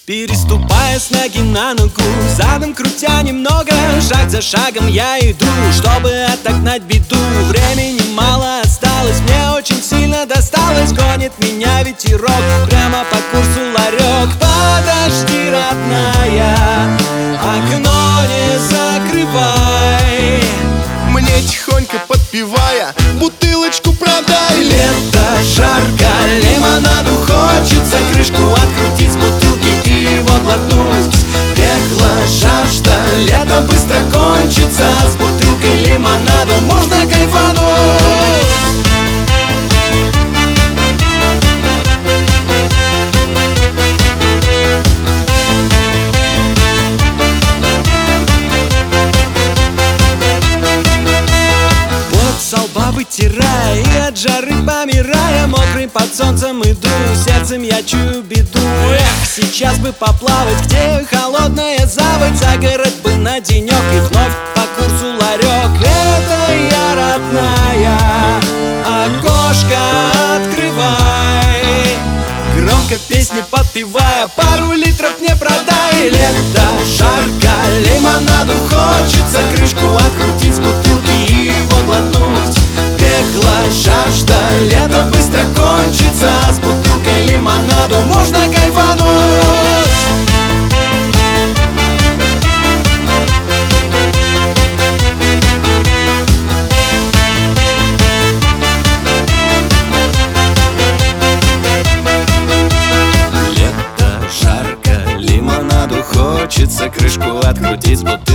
Переступая с ноги на ногу, задом крутя немного, шаг за шагом я иду, чтобы отогнать беду. Времени мало осталось, мне очень сильно досталось. Гонит меня ветерок, прямо по курсу ларек. Подожди, родная, окно не закрывай. Мне тихонько подпевая, бутылочку продай. Лето, жарко, лимонаду хочется, крышку открутить с бутылки и его глотнуть. Пекло, жажда, лето быстро кончится, с бутылкой лимонаду можно кайфануть. Вытирая и от жары помирая, мокрый под солнцем иду, сердцем я чую беду. Эх, сейчас бы поплавать, где холодная заводь, за город бы на денек и вновь по курсу ларек. Это я, родная, окошко открывай, громко песни подпевая, пару литров мне продай. Лето, жарко, лимонаду хочется, крышку открутить с бутылки и его глотнуть. Пекло, жажда, лето быстро кончится, с бутылкой лимонаду можно кайфануть. Лето, жарко, лимонаду хочется, крышку открутить с бутылки